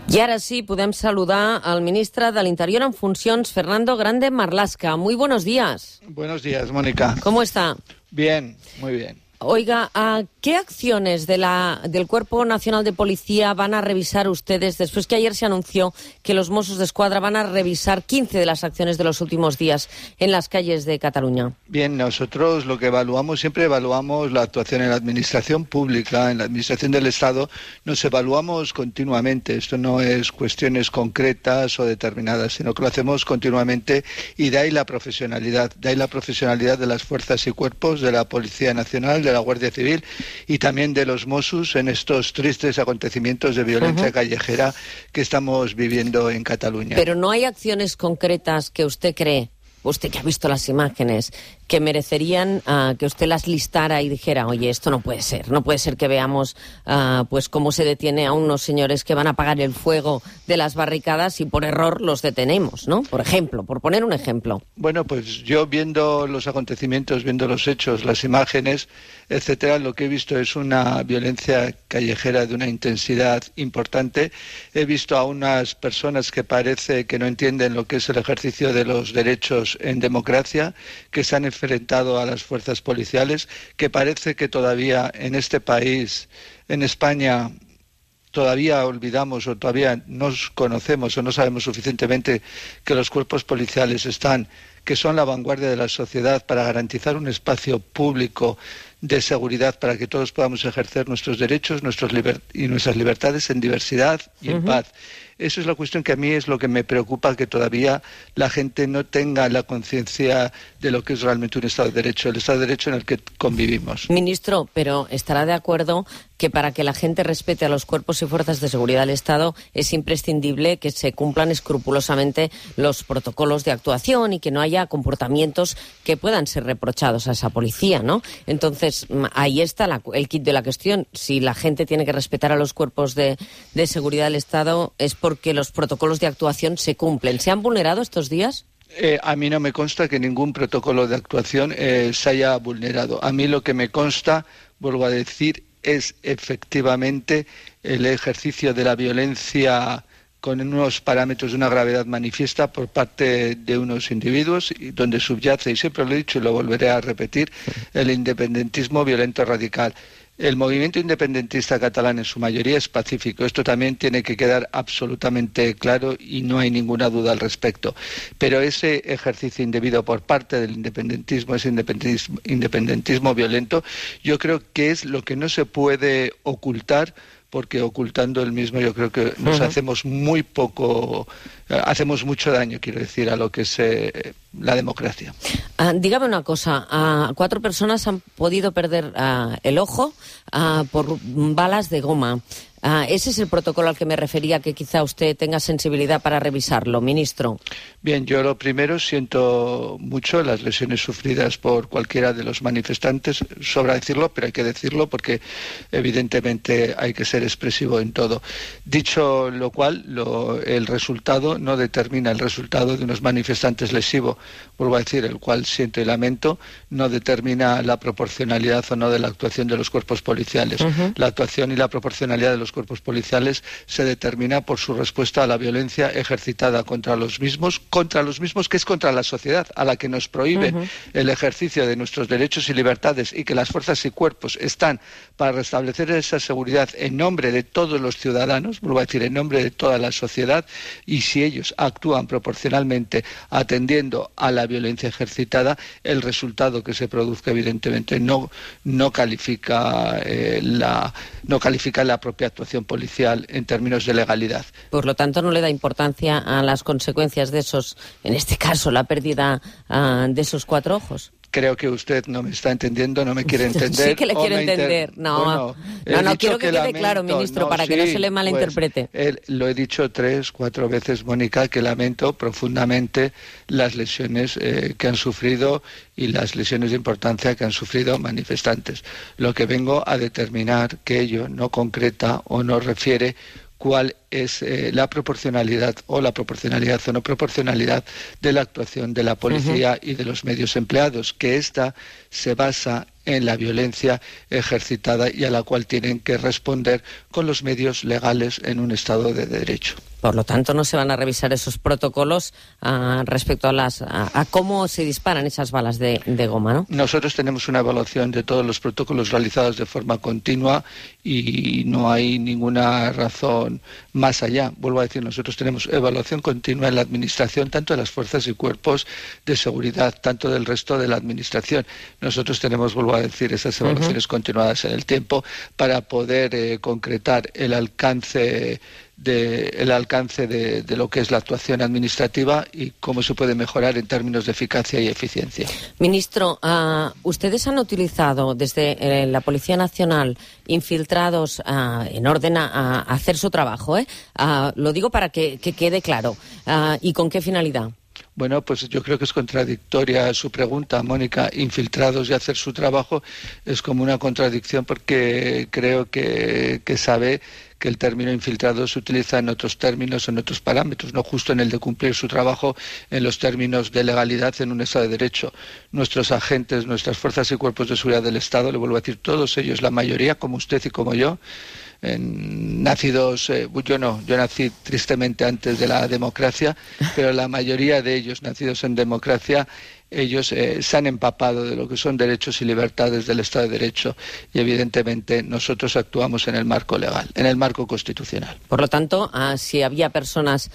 I ara sí, podem saludar al ministre de l'Interior en funcions, Fernando Grande Marlaska. Muy buenos días. Buenos días, Mónica. ¿Cómo está? Bien, muy bien. Oiga, ¿qué acciones del Cuerpo Nacional de Policía van a revisar ustedes después que ayer se anunció que los Mossos d'Esquadra van a revisar 15 de las acciones de los últimos días en las calles de Cataluña? Bien, nosotros lo que siempre evaluamos la actuación en la administración pública, en la administración del Estado, nos evaluamos continuamente. Esto no es cuestiones concretas o determinadas, sino que lo hacemos continuamente y de ahí la profesionalidad de las fuerzas y cuerpos de la Policía Nacional, de la Guardia Civil y también de los Mossos en estos tristes acontecimientos de violencia callejera que estamos viviendo en Cataluña. Pero no hay acciones concretas que usted cree, usted que ha visto las imágenes, que merecerían que usted las listara y dijera, oye, esto no puede ser que veamos pues cómo se detiene a unos señores que van a apagar el fuego de las barricadas y por error los detenemos, ¿no? Por ejemplo, por poner un ejemplo. Bueno, pues yo viendo los acontecimientos, viendo los hechos, las imágenes, etcétera, lo que he visto es una violencia callejera de una intensidad importante. He visto a unas personas que parece que no entienden lo que es el ejercicio de los derechos en democracia, que se han enfrentado a las fuerzas policiales, que parece que todavía en este país, en España, todavía olvidamos o todavía no conocemos o no sabemos suficientemente que los cuerpos policiales que son la vanguardia de la sociedad para garantizar un espacio público de seguridad para que todos podamos ejercer nuestros derechos y nuestras libertades en diversidad y en paz. Eso es la cuestión que a mí es lo que me preocupa, que todavía la gente no tenga la conciencia de lo que es realmente un Estado de Derecho, el Estado de Derecho en el que convivimos. Ministro, pero estará de acuerdo que para que la gente respete a los cuerpos y fuerzas de seguridad del Estado es imprescindible que se cumplan escrupulosamente los protocolos de actuación y que no haya comportamientos que puedan ser reprochados a esa policía, ¿no? Entonces, ahí está el quid de la cuestión. Si la gente tiene que respetar a los cuerpos de seguridad del Estado es porque los protocolos de actuación se cumplen. ¿Se han vulnerado estos días? A mí no me consta que ningún protocolo de actuación se haya vulnerado. A mí lo que me consta, vuelvo a decir, es efectivamente el ejercicio de la violencia con unos parámetros de una gravedad manifiesta por parte de unos individuos, y donde subyace, y siempre lo he dicho y lo volveré a repetir, el independentismo violento radical. El movimiento independentista catalán en su mayoría es pacífico. Esto también tiene que quedar absolutamente claro y no hay ninguna duda al respecto. Pero ese ejercicio indebido por parte del independentismo, ese independentismo violento, yo creo que es lo que no se puede ocultar, porque ocultando el mismo yo creo que nos hacemos muy poco, hacemos mucho daño, quiero decir, a lo que es la democracia. Dígame una cosa, 4 personas han podido perder el ojo por balas de goma. Ese es el protocolo al que me refería, que quizá usted tenga sensibilidad para revisarlo, ministro. Bien, yo lo primero siento mucho las lesiones sufridas por cualquiera de los manifestantes. Sobra decirlo, pero hay que decirlo porque evidentemente hay que ser expresivo en todo. Dicho lo cual, el resultado no determina el resultado de unos manifestantes lesivos. Vuelvo a decir, el cual siento y lamento, no determina la proporcionalidad o no de la actuación de los cuerpos policiales. La actuación y la proporcionalidad de los cuerpos policiales se determina por su respuesta a la violencia ejercitada contra los mismos que es contra la sociedad, a la que nos prohíben el ejercicio de nuestros derechos y libertades, y que las fuerzas y cuerpos están para restablecer esa seguridad en nombre de todos los ciudadanos, vuelvo a decir, en nombre de toda la sociedad, y si ellos actúan proporcionalmente atendiendo a la violencia ejercitada, el resultado que se produzca evidentemente no califica la propia actuación policial en términos de legalidad. Por lo tanto, no le da importancia a las consecuencias de esos, en este caso, la pérdida de esos 4 ojos. Creo que usted no me está entendiendo, no me quiere entender. Sí que le quiero entender. No, quiero que quede claro, ministro, para que no se le malinterprete. Lo he dicho 3, 4 veces, Mónica, que lamento profundamente las lesiones que han sufrido y las lesiones de importancia que han sufrido manifestantes. Lo que vengo a determinar que ello no concreta o no refiere cuál es la proporcionalidad o no proporcionalidad de la actuación de la policía y de los medios empleados, que esta se basa en la violencia ejercitada y a la cual tienen que responder con los medios legales en un Estado de Derecho. Por lo tanto, no se van a revisar esos protocolos respecto a cómo se disparan esas balas de goma, ¿no? Nosotros tenemos una evaluación de todos los protocolos realizados de forma continua y no hay ninguna razón más allá. Vuelvo a decir, nosotros tenemos evaluación continua en la Administración, tanto de las fuerzas y cuerpos de seguridad, tanto del resto de la Administración. Nosotros tenemos, vuelvo a decir, esas evaluaciones continuadas en el tiempo para poder concretar el alcance de lo que es la actuación administrativa y cómo se puede mejorar en términos de eficacia y eficiencia. Ministro, ustedes han utilizado desde la Policía Nacional infiltrados en orden a hacer su trabajo, lo digo para que quede claro. ¿Y con qué finalidad? Bueno, pues yo creo que es contradictoria su pregunta, Mónica. Infiltrados y hacer su trabajo es como una contradicción, porque creo que sabe que el término infiltrado se utiliza en otros términos, en otros parámetros, no justo en el de cumplir su trabajo en los términos de legalidad en un Estado de Derecho. Nuestros agentes, nuestras fuerzas y cuerpos de seguridad del Estado, le vuelvo a decir, todos ellos, la mayoría, como usted y como yo, nacidos, yo nací tristemente antes de la democracia, pero la mayoría de ellos nacidos en democracia, ellos se han empapado de lo que son derechos y libertades del Estado de Derecho y evidentemente nosotros actuamos en el marco legal, en el marco constitucional. Por lo tanto, si había personas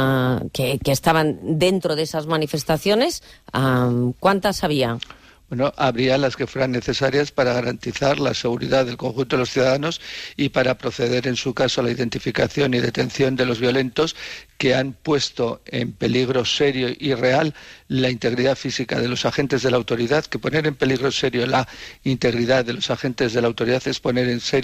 que estaban dentro de esas manifestaciones, ¿cuántas había? Bueno, habría las que fueran necesarias para garantizar la seguridad del conjunto de los ciudadanos y para proceder, en su caso, a la identificación y detención de los violentos que han puesto en peligro serio y real la integridad física de los agentes de la autoridad, que poner en peligro serio la integridad de los agentes de la autoridad es poner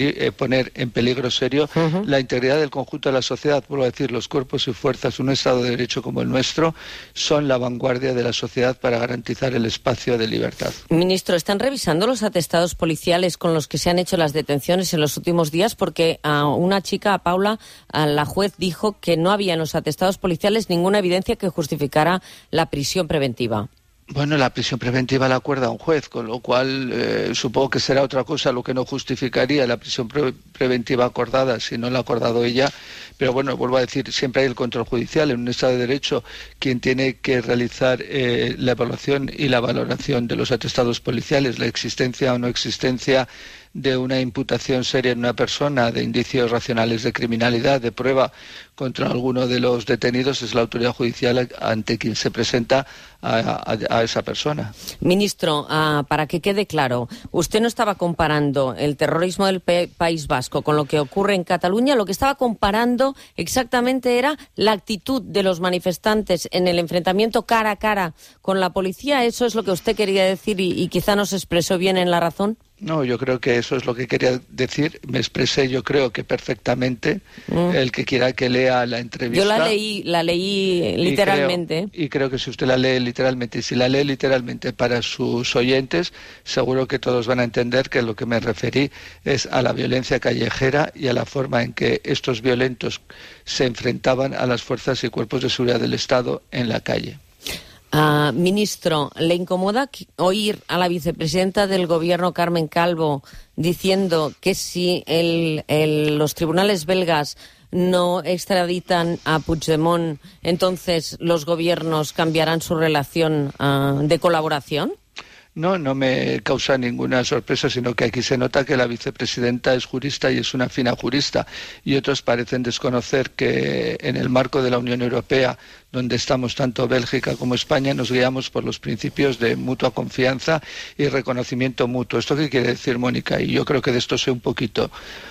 en peligro serio la integridad del conjunto de la sociedad. Vuelvo a decir, los cuerpos y fuerzas de un Estado de Derecho como el nuestro son la vanguardia de la sociedad para garantizar el espacio de libertad. Ministro, ¿están revisando los atestados policiales con los que se han hecho las detenciones en los últimos días? Porque a una chica, a Paula, la juez dijo que no había en los atestados policiales ninguna evidencia que justificara la prisión preventiva. Bueno, la prisión preventiva la acuerda un juez, con lo cual supongo que será otra cosa lo que no justificaría la prisión preventiva acordada si no la ha acordado ella. Pero bueno, vuelvo a decir, siempre hay el control judicial. En un Estado de Derecho, quien tiene que realizar la evaluación y la valoración de los atestados policiales, la existencia o no existencia de una imputación seria en una persona, de indicios racionales de criminalidad, de prueba contra alguno de los detenidos, es la autoridad judicial ante quien se presenta a esa persona. Ministro, para que quede claro, usted no estaba comparando el terrorismo del País Vasco con lo que ocurre en Cataluña, lo que estaba comparando exactamente era la actitud de los manifestantes en el enfrentamiento cara a cara con la policía. ¿Eso es lo que usted quería decir y quizá no se expresó bien en la razón? No, yo creo que eso es lo que quería decir. Me expresé, yo creo que perfectamente. El que quiera que lea la entrevista. Yo la leí literalmente. Y creo que si usted la lee literalmente, y si la lee literalmente para sus oyentes, seguro que todos van a entender que lo que me referí es a la violencia callejera y a la forma en que estos violentos se enfrentaban a las fuerzas y cuerpos de seguridad del Estado en la calle. Ministro, ¿le incomoda oír a la vicepresidenta del Gobierno, Carmen Calvo, diciendo que si los tribunales belgas no extraditan a Puigdemont, entonces los gobiernos cambiarán su relación de colaboración? No me causa ninguna sorpresa, sino que aquí se nota que la vicepresidenta es jurista y es una fina jurista. Y otros parecen desconocer que en el marco de la Unión Europea, donde estamos tanto Bélgica como España, nos guiamos por los principios de mutua confianza y reconocimiento mutuo. ¿Esto qué quiere decir, Mónica? Y yo creo que de esto sé un poquito.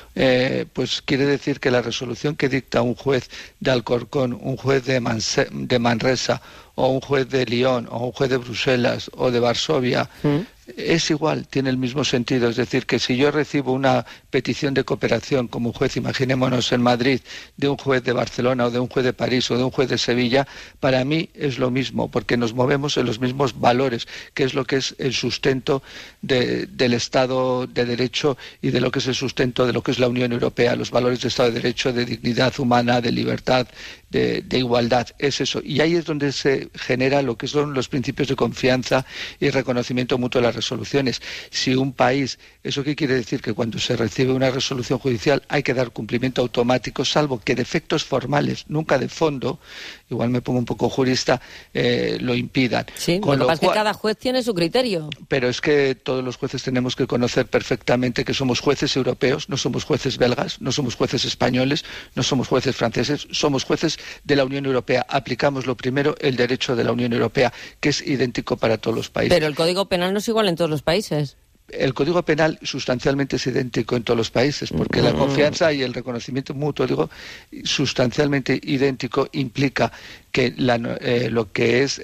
Pues quiere decir que la resolución que dicta un juez de Alcorcón, un juez de Manresa, o un juez de Lyon, o un juez de Bruselas, o de Varsovia, Es igual, tiene el mismo sentido. Es decir, que si yo recibo una petición de cooperación como juez, imaginémonos en Madrid, de un juez de Barcelona o de un juez de París o de un juez de Sevilla, para mí es lo mismo, porque nos movemos en los mismos valores, que es lo que es el sustento del Estado de Derecho y de lo que es el sustento de lo que es la Unión Europea, los valores de Estado de Derecho, de dignidad humana, de libertad, de igualdad. Es eso. Y ahí es donde se genera lo que son los principios de confianza y reconocimiento mutuo de las resoluciones. Si un país, ¿eso qué quiere decir? Que cuando se recibe una resolución judicial hay que dar cumplimiento automático, salvo que defectos formales, nunca de fondo, igual me pongo un poco jurista, lo impidan. Sí, lo que pasa es que cada juez tiene su criterio. Pero es que todos los jueces tenemos que conocer perfectamente que somos jueces europeos, no somos jueces belgas, no somos jueces españoles, no somos jueces franceses, somos jueces de la Unión Europea. Aplicamos lo primero, el derecho de la Unión Europea, que es idéntico para todos los países. Pero el Código Penal no es igual en todos los países. El Código Penal sustancialmente es idéntico en todos los países, porque la confianza y el reconocimiento mutuo, sustancialmente idéntico, implica que lo que es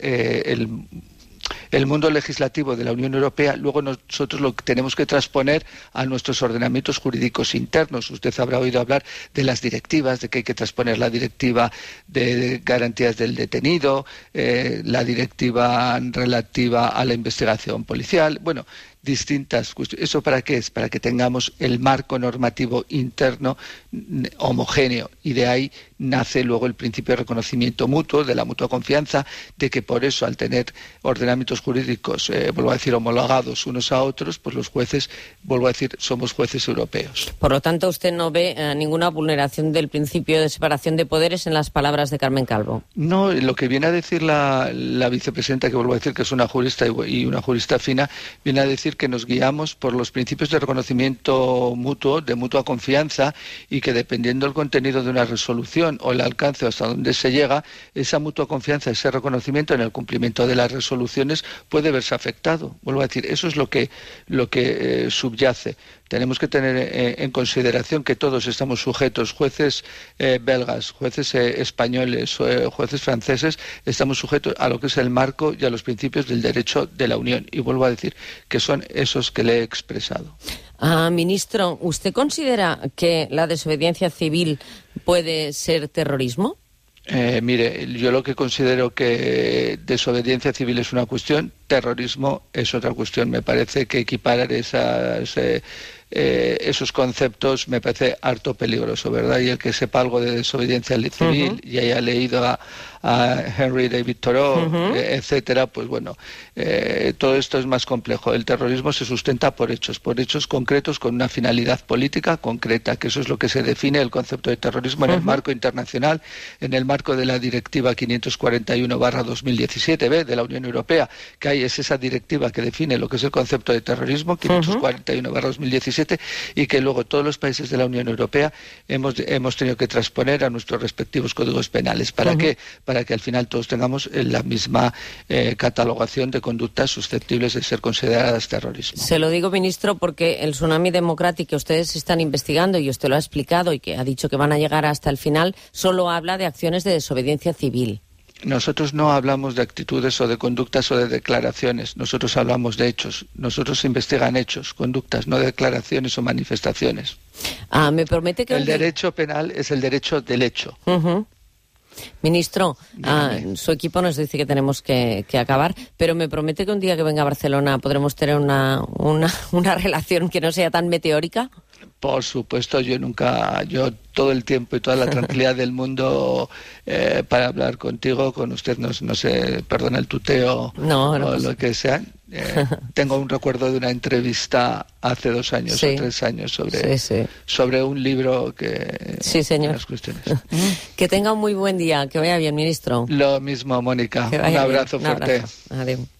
el mundo legislativo de la Unión Europea, luego nosotros lo tenemos que transponer a nuestros ordenamientos jurídicos internos. Usted habrá oído hablar de las directivas, de que hay que transponer la directiva de garantías del detenido, la directiva relativa a la investigación policial, bueno, distintas cuestiones. ¿Eso para qué es? Para que tengamos el marco normativo interno homogéneo, y de ahí nace luego el principio de reconocimiento mutuo, de la mutua confianza, de que por eso al tener ordenamientos jurídicos, vuelvo a decir, homologados unos a otros, pues los jueces, vuelvo a decir, somos jueces europeos. Por lo tanto, usted no ve ninguna vulneración del principio de separación de poderes en las palabras de Carmen Calvo. No, lo que viene a decir la vicepresidenta, que vuelvo a decir que es una jurista y una jurista fina, viene a decir que nos guiamos por los principios de reconocimiento mutuo, de mutua confianza, y que dependiendo del contenido de una resolución o el alcance hasta donde se llega, esa mutua confianza, ese reconocimiento en el cumplimiento de las resoluciones puede verse afectado. Vuelvo a decir, eso es lo que subyace. Tenemos que tener en consideración que todos estamos sujetos, jueces belgas, jueces españoles, jueces franceses, estamos sujetos a lo que es el marco y a los principios del derecho de la Unión. Y vuelvo a decir que son esos que le he expresado. Ministro, ¿usted considera que la desobediencia civil puede ser terrorismo? Mire, yo lo que considero que desobediencia civil es una cuestión, terrorismo es otra cuestión. Me parece que equiparar esos conceptos me parece harto peligroso, ¿verdad? Y el que sepa algo de desobediencia civil y haya leído a Henry David Thoreau, etcétera, pues bueno, todo esto es más complejo. El terrorismo se sustenta por hechos concretos con una finalidad política concreta, que eso es lo que se define el concepto de terrorismo en el marco internacional, en el marco de la Directiva 541/2017 de la Unión Europea, que es esa directiva que define lo que es el concepto de terrorismo, 541/2017, y que luego todos los países de la Unión Europea hemos tenido que transponer a nuestros respectivos códigos penales. ¿Para qué? Para que al final todos tengamos la misma catalogación de conductas susceptibles de ser consideradas terrorismo. Se lo digo, ministro, porque el Tsunami Democratic que ustedes están investigando, y usted lo ha explicado y que ha dicho que van a llegar hasta el final, solo habla de acciones de desobediencia civil. Nosotros no hablamos de actitudes o de conductas o de declaraciones, nosotros hablamos de hechos. Nosotros investigan hechos, conductas, no declaraciones o manifestaciones. Me promete que... El derecho penal es el derecho del hecho. Ministro, su equipo nos dice que tenemos que acabar, pero me promete que un día que venga a Barcelona podremos tener una relación que no sea tan meteórica. Por supuesto, yo todo el tiempo y toda la tranquilidad del mundo para hablar contigo, con usted, no sé, perdona el tuteo o lo que sea. Tengo un recuerdo de una entrevista hace 2 años o 3 años sobre un libro que... Sí, señor. Las cuestiones. Que tenga un muy buen día, que vaya bien, ministro. Lo mismo, Mónica. Un abrazo fuerte. Adiós.